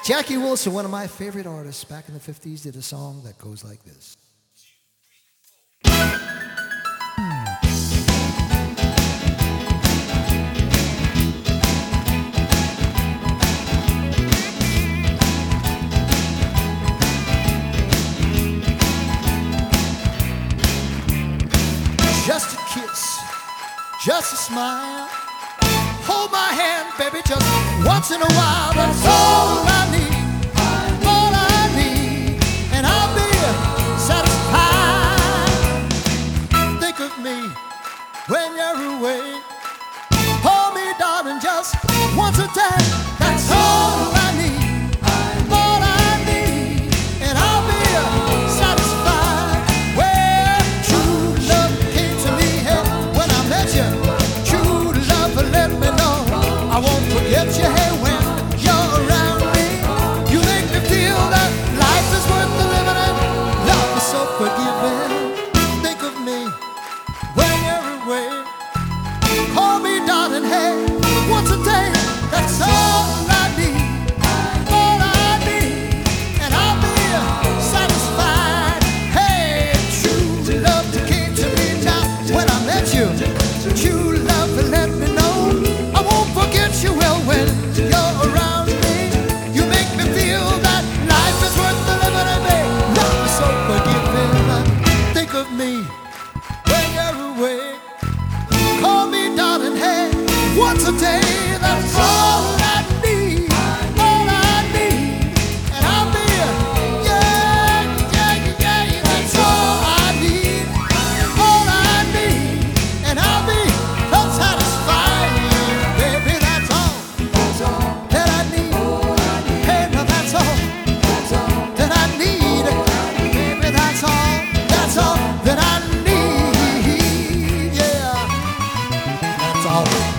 Jackie Wilson, one of my favorite artists back in the 50s, did a song that goes like this. Just a kiss, just a smile. Hold my hand, baby, just once in a while. That's all I need, all I need, and I'll be satisfied. Think of me when you're away. Hold me, darling, just once a day. That's all I need, all I need, and I'll be satisfied. Well, true love came to me when I met you. True love let me know I won't forget you. Hey, when you're around me, you make me feel that life is worth the living and love is so forgiving. Think of me when you're away. Call me, darling, hey, once a day. That's all I need, all I need, and I'll be satisfied. Hey, true love came to me now when I met you. True love let me know I won't forget you. Well, when you're around me, you make me feel that life is worth the living and love is so forgiving. Think of me when you're away. Call me, darling, hey, once a day. That's all I need, all I need, and I'll be, yeah, that's all I need, all I need, and I'll be so satisfied, baby, that's all that I need, hey, now that's all that I need, baby, that's all that I need, yeah, that's all.